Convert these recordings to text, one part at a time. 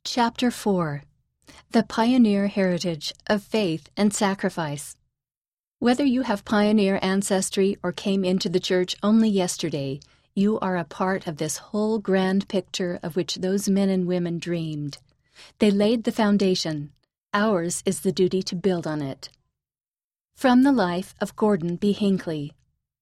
Chapter 4. The Pioneer Heritage of Faith and Sacrifice. Whether you have pioneer ancestry or came into the church only yesterday, you are a part of this whole grand picture of which those men and women dreamed. They laid the foundation. Ours is the duty to build on it. From the life of Gordon B. Hinckley.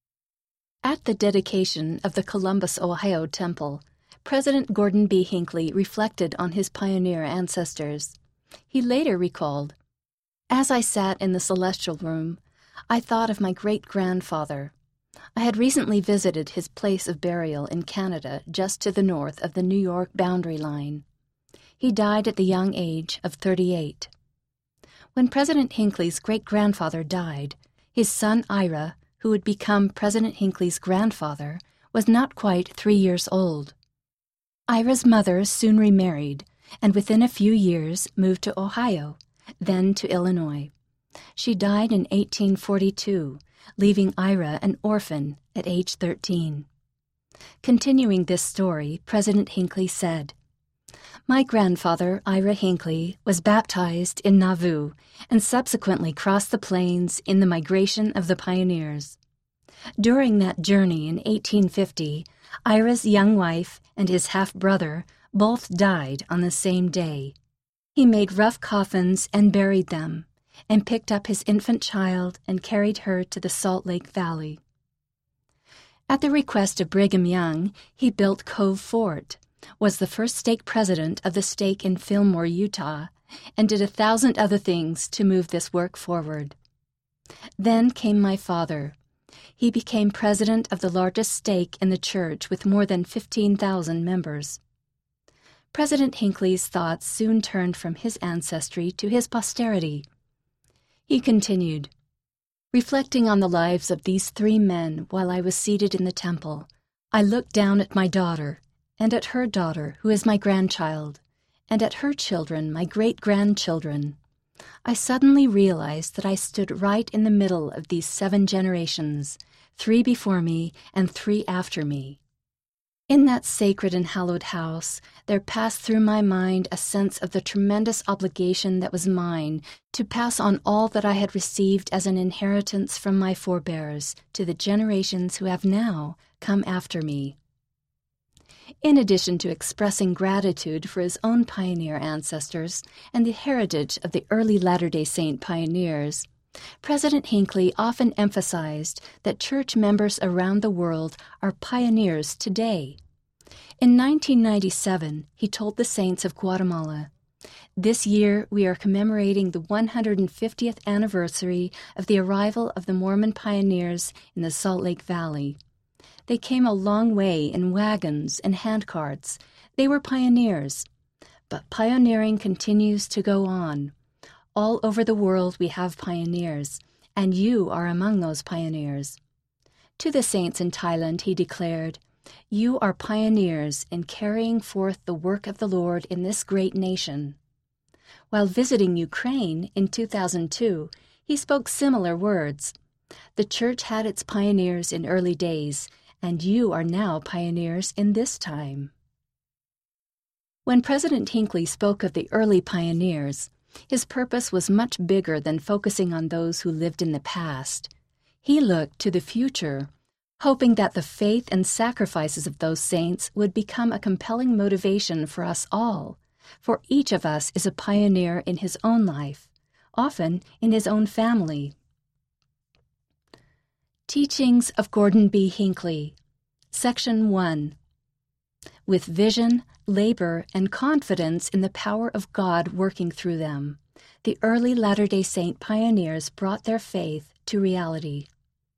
At the dedication of the Columbus, Ohio Temple, President Gordon B. Hinckley reflected on his pioneer ancestors. He later recalled, "As I sat in the celestial room, I thought of my great-grandfather. I had recently visited his place of burial in Canada just to the north of the New York boundary line. He died at the young age of 38. When President Hinckley's great-grandfather died, his son Ira, who would become President Hinckley's grandfather, was not quite 3 years old. Ira's mother soon remarried, and within a few years moved to Ohio, then to Illinois. She died in 1842, leaving Ira an orphan at age 13. Continuing this story, President Hinckley said, "My grandfather, Ira Hinckley, was baptized in Nauvoo and subsequently crossed the plains in the migration of the pioneers. During that journey in 1850, Ira's young wife and his half-brother both died on the same day. He made rough coffins and buried them, and picked up his infant child and carried her to the Salt Lake Valley. At the request of Brigham Young, he built Cove Fort, was the first stake president of the stake in Fillmore, Utah, and did 1,000 other things to move this work forward. Then came my father. He became president of the largest stake in the church with more than 15,000 members." President Hinckley's thoughts soon turned from his ancestry to his posterity. He continued, "Reflecting on the lives of these 3 men while I was seated in the temple, I looked down at my daughter, and at her daughter, who is my grandchild, and at her children, my great-grandchildren. I suddenly realized that I stood right in the middle of these 7 generations, 3 before me and 3 after me. In that sacred and hallowed house, there passed through my mind a sense of the tremendous obligation that was mine to pass on all that I had received as an inheritance from my forebears to the generations who have now come after me." In addition to expressing gratitude for his own pioneer ancestors and the heritage of the early Latter-day Saint pioneers, President Hinckley often emphasized that church members around the world are pioneers today. In 1997, he told the saints of Guatemala, "This year we are commemorating the 150th anniversary of the arrival of the Mormon pioneers in the Salt Lake Valley. They came a long way in wagons and handcarts. They were pioneers. But pioneering continues to go on. All over the world we have pioneers, and you are among those pioneers." To the saints in Thailand he declared, "You are pioneers in carrying forth the work of the Lord in this great nation." While visiting Ukraine in 2002, he spoke similar words. "The church had its pioneers in early days, and you are now pioneers in this time." When President Hinckley spoke of the early pioneers, his purpose was much bigger than focusing on those who lived in the past. He looked to the future, hoping that the faith and sacrifices of those saints would become a compelling motivation for us all, for each of us is a pioneer in his own life, often in his own family. Teachings of Gordon B. Hinckley. Section 1. With vision, labor, and confidence in the power of God working through them, the early Latter-day Saint pioneers brought their faith to reality.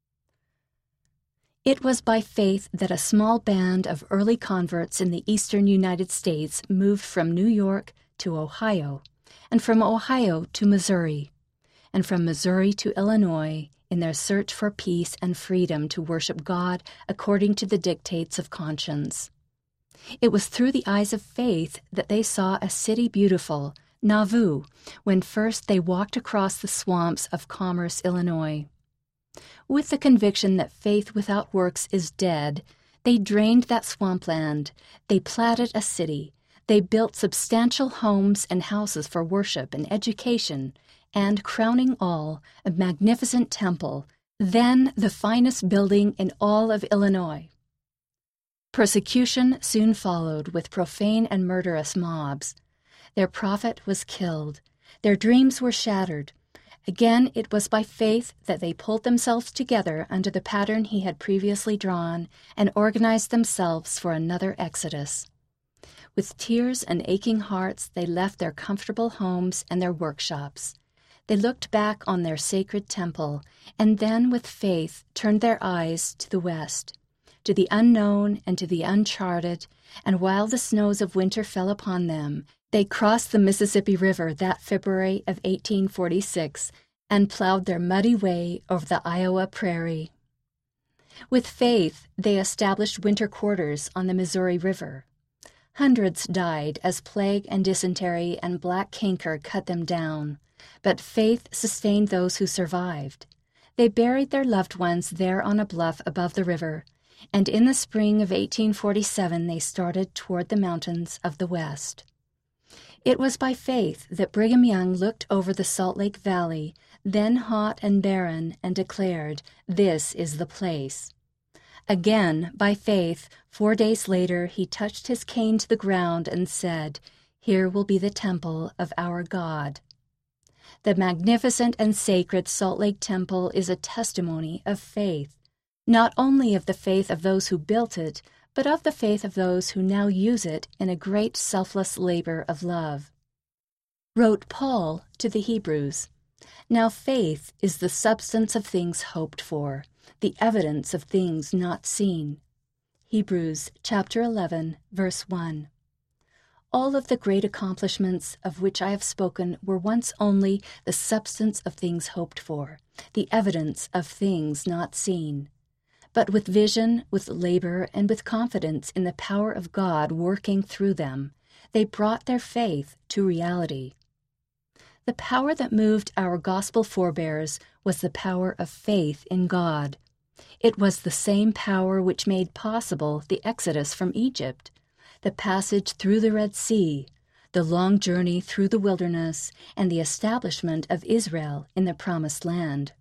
It was by faith that a small band of early converts in the eastern United States moved from New York to Ohio, and from Ohio to Missouri, and from Missouri to Illinois in their search for peace and freedom to worship God according to the dictates of conscience. It was through the eyes of faith that they saw a city beautiful, Nauvoo, when first they walked across the swamps of Commerce, Illinois. With the conviction that faith without works is dead, they drained that swampland, they platted a city, They built substantial homes and houses for worship and education, and, crowning all, a magnificent temple, then the finest building in all of Illinois. Persecution soon followed with profane and murderous mobs. Their prophet was killed. Their dreams were shattered. Again, it was by faith that they pulled themselves together under the pattern he had previously drawn and organized themselves for another exodus. With tears and aching hearts, they left their comfortable homes and their workshops. They looked back on their sacred temple, and then with faith turned their eyes to the west, to the unknown and to the uncharted, and while the snows of winter fell upon them, they crossed the Mississippi River that February of 1846 and plowed their muddy way over the Iowa prairie. With faith, they established winter quarters on the Missouri River. Hundreds died as plague and dysentery and black canker cut them down, but faith sustained those who survived. They buried their loved ones there on a bluff above the river, and in the spring of 1847 they started toward the mountains of the West. It was by faith that Brigham Young looked over the Salt Lake Valley, then hot and barren, and declared, "This is the place." Again, by faith, 4 days later, he touched his cane to the ground and said, "Here will be the temple of our God." The magnificent and sacred Salt Lake Temple is a testimony of faith, not only of the faith of those who built it, but of the faith of those who now use it in a great selfless labor of love. Wrote Paul to the Hebrews, "Now faith is the substance of things hoped for, the evidence of things not seen." Hebrews chapter 11, verse 1. All of the great accomplishments of which I have spoken were once only the substance of things hoped for, the evidence of things not seen. But with vision, with labor, and with confidence in the power of God working through them, they brought their faith to reality. The power that moved our gospel forebears was the power of faith in God. It was the same power which made possible the exodus from Egypt, the passage through the Red Sea, the long journey through the wilderness, and the establishment of Israel in the Promised Land.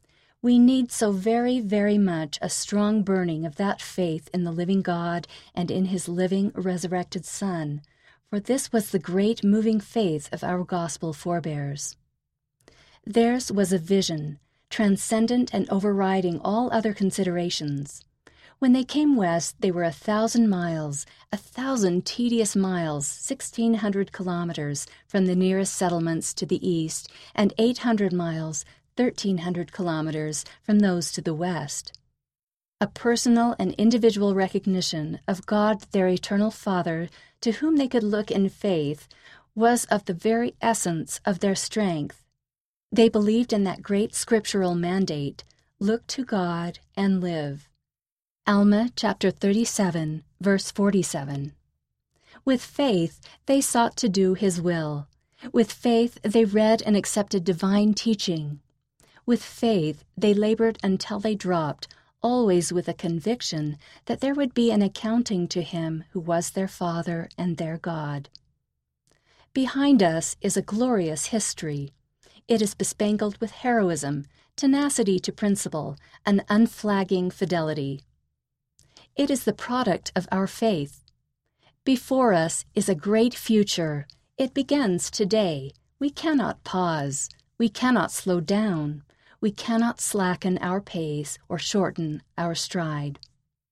We need so very, very much a strong burning of that faith in the living God and in His living, resurrected Son, for this was the great moving faith of our gospel forebears. Theirs was a vision, transcendent and overriding all other considerations. When they came west, they were 1,000 miles, 1,000 tedious miles, 1,600 kilometers from the nearest settlements to the east, and 800 miles, 1,300 kilometers from those to the west. A personal and individual recognition of God, their eternal Father, to whom they could look in faith, was of the very essence of their strength. They believed in that great scriptural mandate, "Look to God and live." Alma chapter 37, verse 47. With faith, they sought to do His will. With faith, they read and accepted divine teaching. With faith, they labored until they dropped, always with a conviction that there would be an accounting to Him who was their Father and their God. Behind us is a glorious history. It is bespangled with heroism, tenacity to principle, an unflagging fidelity. It is the product of our faith. Before us is a great future. It begins today. We cannot pause. We cannot slow down. We cannot slacken our pace or shorten our stride.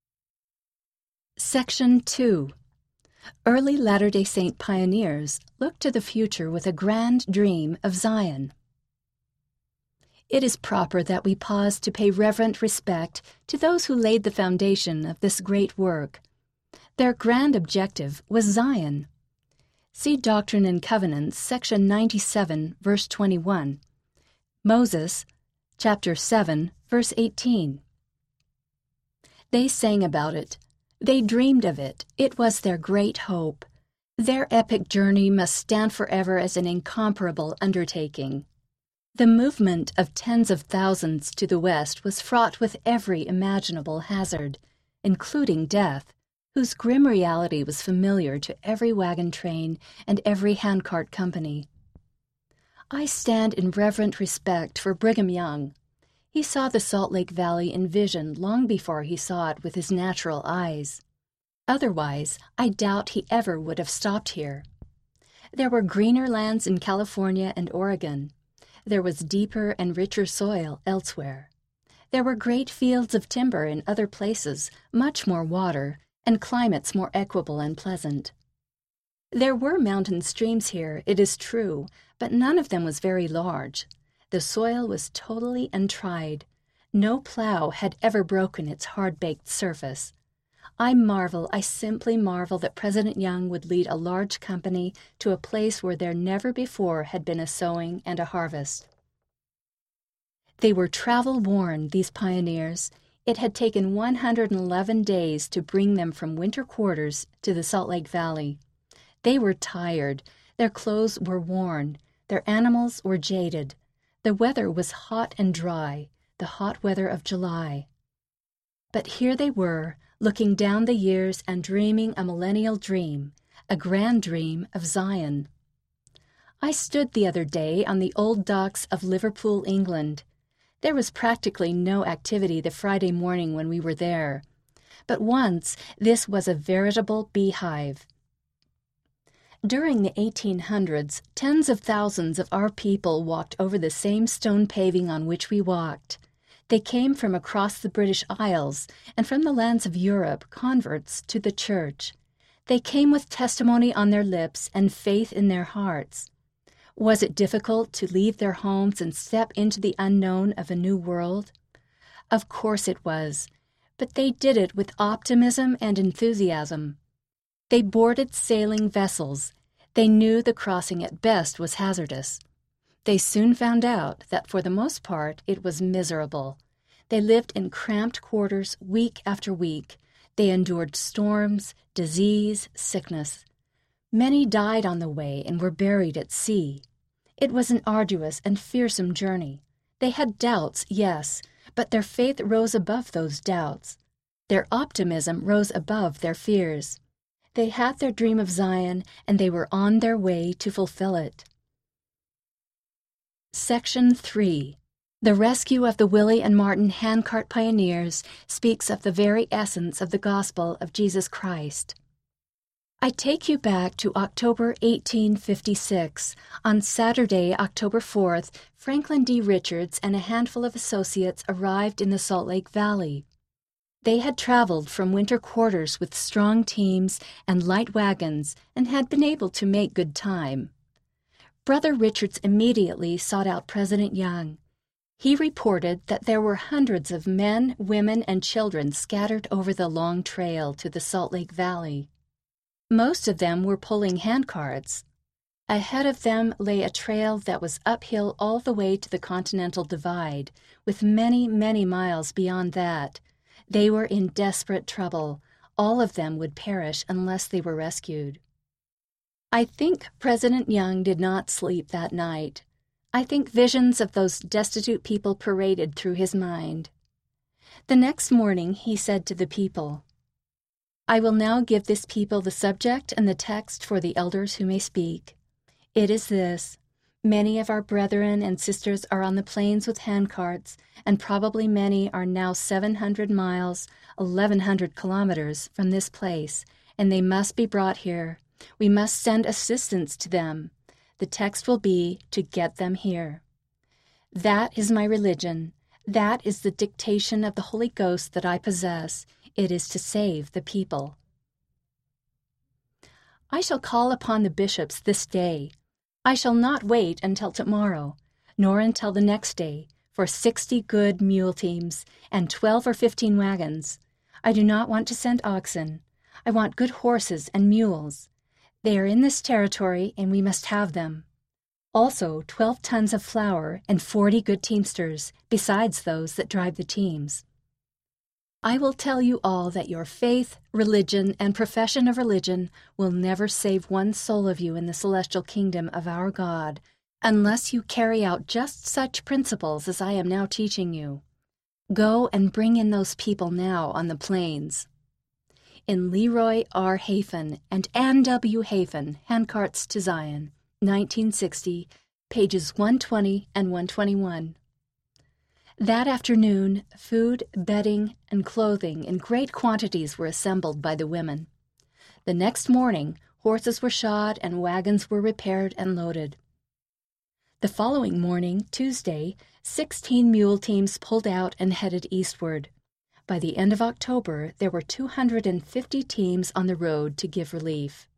Section 2. Early Latter-day Saint pioneers looked to the future with a grand dream of Zion. It is proper that we pause to pay reverent respect to those who laid the foundation of this great work. Their grand objective was Zion. See Doctrine and Covenants, section 97, verse 21. Moses, chapter 7, verse 18. They sang about it. They dreamed of it. It was their great hope. Their epic journey must stand forever as an incomparable undertaking. The movement of tens of thousands to the west was fraught with every imaginable hazard, including death, whose grim reality was familiar to every wagon train and every handcart company. I stand in reverent respect for Brigham Young. He saw the Salt Lake Valley in vision long before he saw it with his natural eyes. Otherwise, I doubt he ever would have stopped here. There were greener lands in California and Oregon. There was deeper and richer soil elsewhere. There were great fields of timber in other places, much more water, and climates more equable and pleasant. There were mountain streams here, it is true, but none of them was very large. The soil was totally untried. No plow had ever broken its hard-baked surface. I simply marvel that President Young would lead a large company to a place where there never before had been a sowing and a harvest. They were travel-worn, these pioneers. It had taken 111 days to bring them from winter quarters to the Salt Lake Valley. They were tired, their clothes were worn, their animals were jaded. The weather was hot and dry, the hot weather of July. But here they were, looking down the years and dreaming a millennial dream, a grand dream of Zion. I stood the other day on the old docks of Liverpool, England. There was practically no activity the Friday morning when we were there. But once this was a veritable beehive. During the 1800s, tens of thousands of our people walked over the same stone paving on which we walked. They came from across the British Isles and from the lands of Europe, converts to the church. They came with testimony on their lips and faith in their hearts. Was it difficult to leave their homes and step into the unknown of a new world? Of course it was, but they did it with optimism and enthusiasm. They boarded sailing vessels. They knew the crossing at best was hazardous. They soon found out that for the most part it was miserable. They lived in cramped quarters week after week. They endured storms, disease, sickness. Many died on the way and were buried at sea. It was an arduous and fearsome journey. They had doubts, yes, but their faith rose above those doubts. Their optimism rose above their fears. They had their dream of Zion, and they were on their way to fulfill it. Section 3. The rescue of the Willie and Martin handcart pioneers speaks of the very essence of the gospel of Jesus Christ. I take you back to October 1856. On Saturday, October 4th, Franklin D. Richards and a handful of associates arrived in the Salt Lake Valley. They had traveled from winter quarters with strong teams and light wagons and had been able to make good time. Brother Richards immediately sought out President Young. He reported that there were hundreds of men, women, and children scattered over the long trail to the Salt Lake Valley. Most of them were pulling handcarts. Ahead of them lay a trail that was uphill all the way to the Continental Divide, with many, many miles beyond that. They were in desperate trouble. All of them would perish unless they were rescued. I think President Young did not sleep that night. I think visions of those destitute people paraded through his mind. The next morning he said to the people, "I will now give this people the subject and the text for the elders who may speak. It is this: many of our brethren and sisters are on the plains with handcarts, and probably many are now 700 miles, 1,100 kilometers from this place, and they must be brought here. We must send assistance to them. The text will be to get them here. That is my religion. That is the dictation of the Holy Ghost that I possess. It is to save the people. I shall call upon the bishops this day. I shall not wait until tomorrow, nor until the next day, for 60 good mule teams and 12 or 15 wagons. I do not want to send oxen. I want good horses and mules. They are in this territory, and we must have them. Also 12 tons of flour and 40 good teamsters, besides those that drive the teams. I will tell you all that your faith, religion, and profession of religion will never save one soul of you in the celestial kingdom of our God, unless you carry out just such principles as I am now teaching you. Go and bring in those people now on the plains. in Leroy R. Hafen and Ann W. Hafen, Handcarts to Zion, 1960, pages 120 and 121. That afternoon, food, bedding, and clothing in great quantities were assembled by the women. The next morning, horses were shod and wagons were repaired and loaded. The following morning, Tuesday, 16 mule teams pulled out and headed eastward. By the end of October, there were 250 teams on the road to give relief.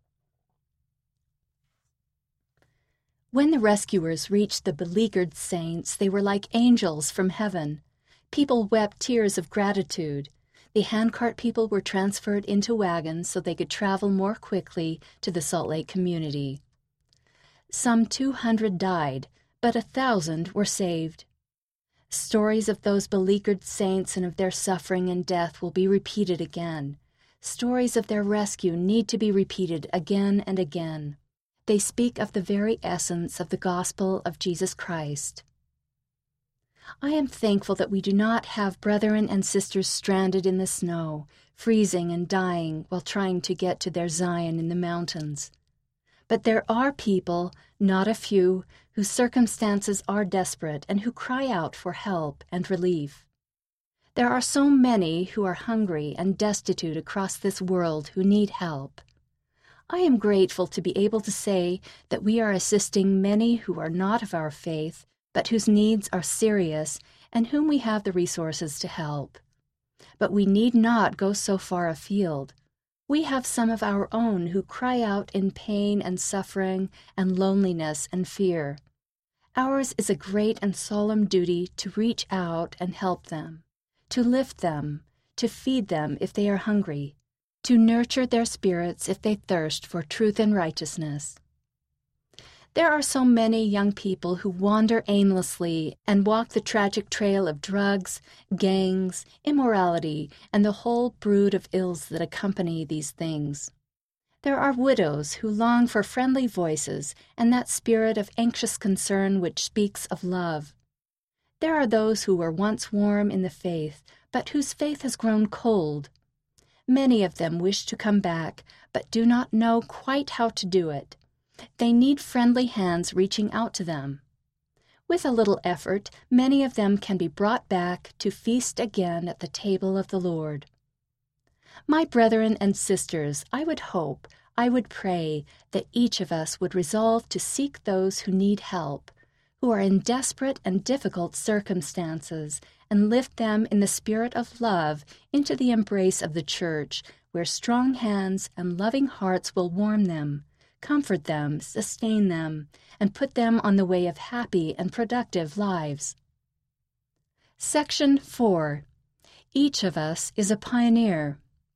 When the rescuers reached the beleaguered saints, they were like angels from heaven. People wept tears of gratitude. The handcart people were transferred into wagons so they could travel more quickly to the Salt Lake community. Some 200 died, but 1,000 were saved. Stories of those beleaguered saints and of their suffering and death will be repeated again. Stories of their rescue need to be repeated again and again. They speak of the very essence of the gospel of Jesus Christ. I am thankful that we do not have brethren and sisters stranded in the snow, freezing and dying while trying to get to their Zion in the mountains. But there are people, not a few, whose circumstances are desperate and who cry out for help and relief. There are so many who are hungry and destitute across this world who need help. I am grateful to be able to say that we are assisting many who are not of our faith, but whose needs are serious and whom we have the resources to help. But we need not go so far afield. We have some of our own who cry out in pain and suffering and loneliness and fear. Ours is a great and solemn duty to reach out and help them, to lift them, to feed them if they are hungry, to nurture their spirits if they thirst for truth and righteousness. There are so many young people who wander aimlessly and walk the tragic trail of drugs, gangs, immorality, and the whole brood of ills that accompany these things. There are widows who long for friendly voices and that spirit of anxious concern which speaks of love. There are those who were once warm in the faith, but whose faith has grown cold. Many of them wish to come back, but do not know quite how to do it. They need friendly hands reaching out to them. With a little effort, many of them can be brought back to feast again at the table of the Lord. My brethren and sisters, I would hope, I would pray that each of us would resolve to seek those who need help, who are in desperate and difficult circumstances, and lift them in the spirit of love into the embrace of the church, where strong hands and loving hearts will warm them, comfort them, sustain them, and put them on the way of happy and productive lives. Section 4. Each of us is a pioneer.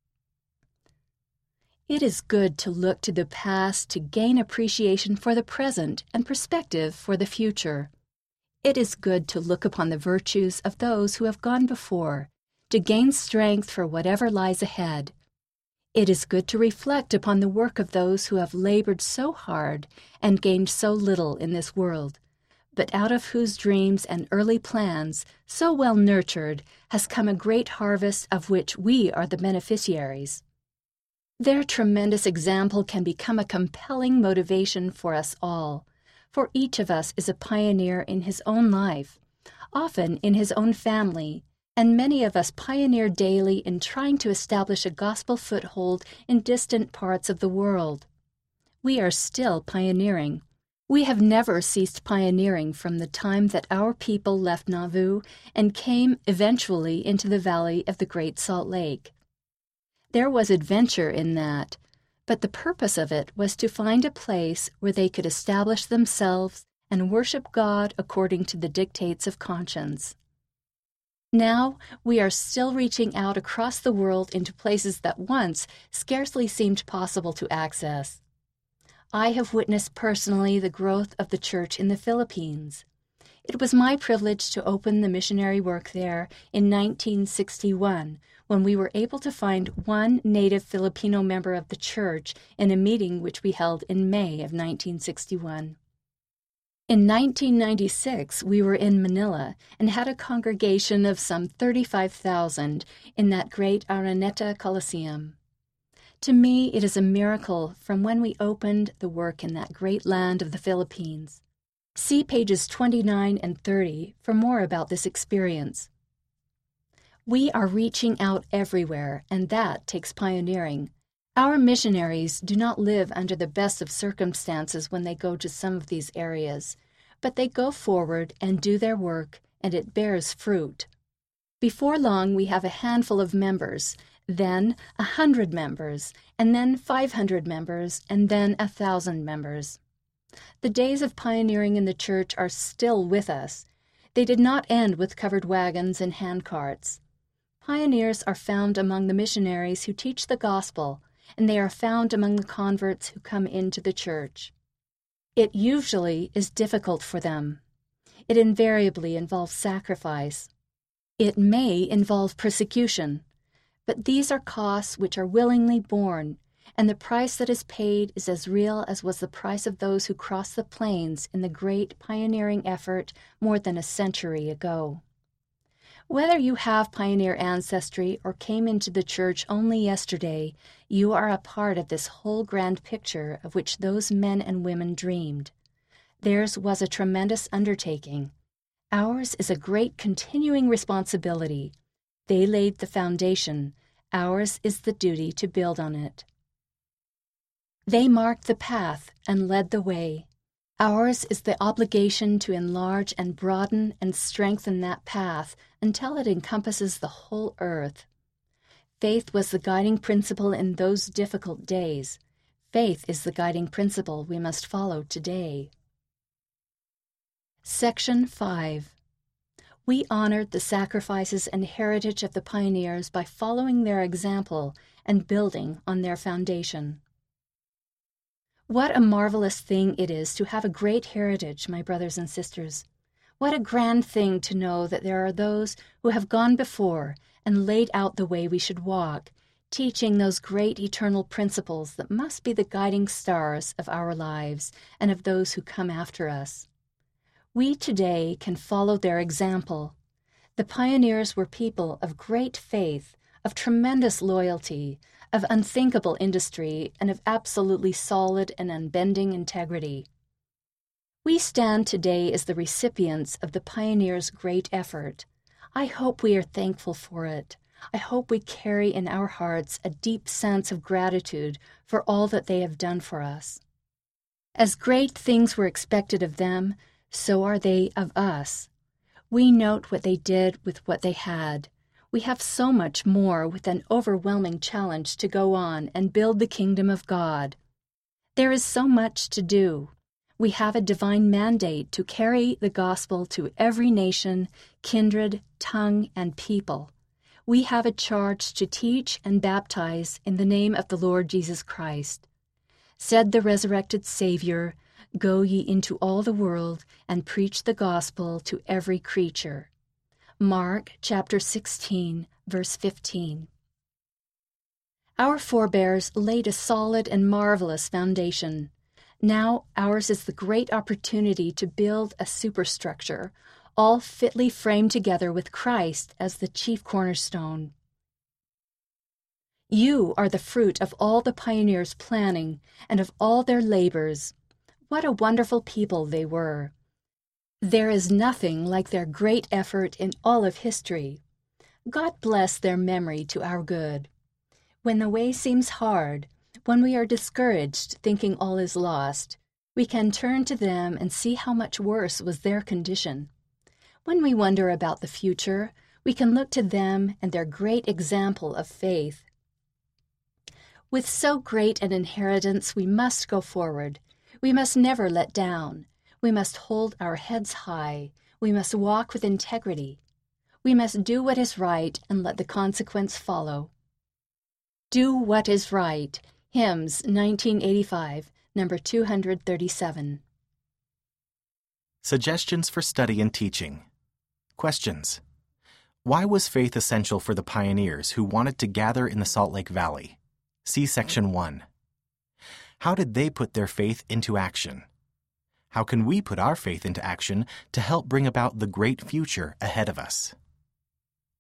It is good to look to the past to gain appreciation for the present and perspective for the future. It is good to look upon the virtues of those who have gone before, to gain strength for whatever lies ahead. It is good to reflect upon the work of those who have labored so hard and gained so little in this world, but out of whose dreams and early plans, so well nurtured, has come a great harvest of which we are the beneficiaries. Their tremendous example can become a compelling motivation for us all, for each of us is a pioneer in his own life, often in his own family, and many of us pioneer daily in trying to establish a gospel foothold in distant parts of the world. We are still pioneering. We have never ceased pioneering from the time that our people left Nauvoo and came eventually into the valley of the Great Salt Lake. There was adventure in that, but the purpose of it was to find a place where they could establish themselves and worship God according to the dictates of conscience. Now, we are still reaching out across the world into places that once scarcely seemed possible to access. I have witnessed personally the growth of the church in the Philippines. It was my privilege to open the missionary work there in 1961, when we were able to find one native Filipino member of the church in a meeting which we held in May of 1961. In 1996, we were in Manila and had a congregation of some 35,000 in that great Araneta Coliseum. To me, it is a miracle from when we opened the work in that great land of the Philippines. See pages 29 and 30 for more about this experience. We are reaching out everywhere, and that takes pioneering. Our missionaries do not live under the best of circumstances when they go to some of these areas, but they go forward and do their work, and it bears fruit. Before long, we have a handful of members, then 100 members, and then 500 members, and then 1,000 members. The days of pioneering in the church are still with us. They did not end with covered wagons and handcarts. Pioneers are found among the missionaries who teach the gospel, and they are found among the converts who come into the church. It usually is difficult for them. It invariably involves sacrifice. It may involve persecution, but these are costs which are willingly borne, and the price that is paid is as real as was the price of those who crossed the plains in the great pioneering effort more than a century ago. Whether you have pioneer ancestry or came into the church only yesterday, you are a part of this whole grand picture of which those men and women dreamed. Theirs was a tremendous undertaking. Ours is a great continuing responsibility. They laid the foundation. Ours is the duty to build on it. They marked the path and led the way. Ours is the obligation to enlarge and broaden and strengthen that path until it encompasses the whole earth. Faith was the guiding principle in those difficult days. Faith is the guiding principle we must follow today. Section 5. We honored the sacrifices and heritage of the pioneers by following their example and building on their foundation. What a marvelous thing it is to have a great heritage, my brothers and sisters. What a grand thing to know that there are those who have gone before and laid out the way we should walk, teaching those great eternal principles that must be the guiding stars of our lives and of those who come after us. We today can follow their example. The pioneers were people of great faith, of tremendous loyalty, of unthinkable industry, and of absolutely solid and unbending integrity. We stand today as the recipients of the pioneers' great effort. I hope we are thankful for it. I hope we carry in our hearts a deep sense of gratitude for all that they have done for us. As great things were expected of them, so are they of us. We note what they did with what they had. We have so much more with an overwhelming challenge to go on and build the kingdom of God. There is so much to do. We have a divine mandate to carry the gospel to every nation, kindred, tongue, and people. We have a charge to teach and baptize in the name of the Lord Jesus Christ. Said the resurrected Savior, "Go ye into all the world and preach the gospel to every creature." Mark chapter 16, verse 15. Our forebears laid a solid and marvelous foundation. Now ours is the great opportunity to build a superstructure, all fitly framed together with Christ as the chief cornerstone. You are the fruit of all the pioneers' planning and of all their labors. What a wonderful people they were. There is nothing like their great effort in all of history. God bless their memory to our good. When the way seems hard, when we are discouraged, thinking all is lost, we can turn to them and see how much worse was their condition. When we wonder about the future, we can look to them and their great example of faith. With so great an inheritance, we must go forward. We must never let down. We must hold our heads high. We must walk with integrity. We must do what is right and let the consequence follow. Do what is right. Hymns 1985, number 237. Suggestions for study and teaching. Questions. Why was faith essential for the pioneers who wanted to gather in the Salt Lake Valley? See Section 1. How did they put their faith into action? How can we put our faith into action to help bring about the great future ahead of us?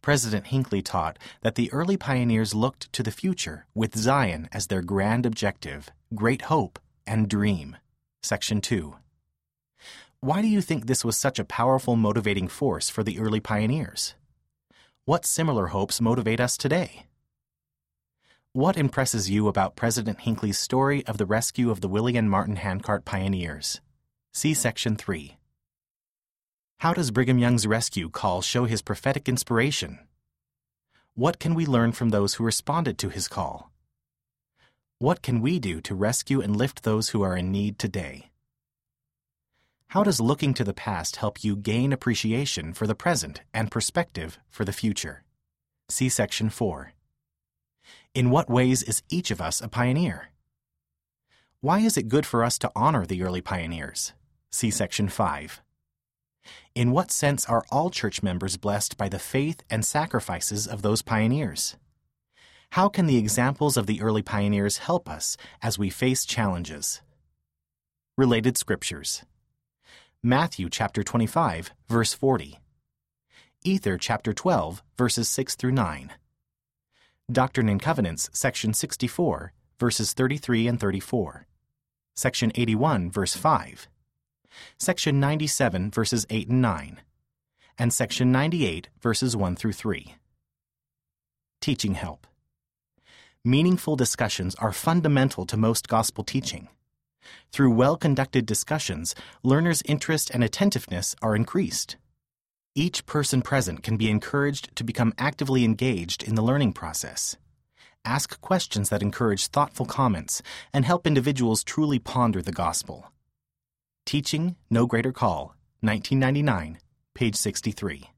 President Hinckley taught that the early pioneers looked to the future with Zion as their grand objective, great hope, and dream. Section 2. Why do you think this was such a powerful motivating force for the early pioneers? What similar hopes motivate us today? What impresses you about President Hinckley's story of the rescue of the Willie and Martin Handcart pioneers? See Section 3. How does Brigham Young's rescue call show his prophetic inspiration? What can we learn from those who responded to his call? What can we do to rescue and lift those who are in need today? How does looking to the past help you gain appreciation for the present and perspective for the future? See Section 4. In what ways is each of us a pioneer? Why is it good for us to honor the early pioneers? See Section 5. In what sense are all church members blessed by the faith and sacrifices of those pioneers? How can the examples of the early pioneers help us as we face challenges? Related scriptures. Matthew chapter 25, verse 40. Ether chapter 12, verses 6 through 9. Doctrine and Covenants, section 64, verses 33 and 34. Section 81, verse 5. Section 97, verses 8 and 9. And section 98, verses 1 through 3. Teaching help. Meaningful discussions are fundamental to most gospel teaching. Through well-conducted discussions, learners' interest and attentiveness are increased. Each person present can be encouraged to become actively engaged in the learning process. Ask questions that encourage thoughtful comments and help individuals truly ponder the gospel. Teaching, No Greater Call, 1999, page 63.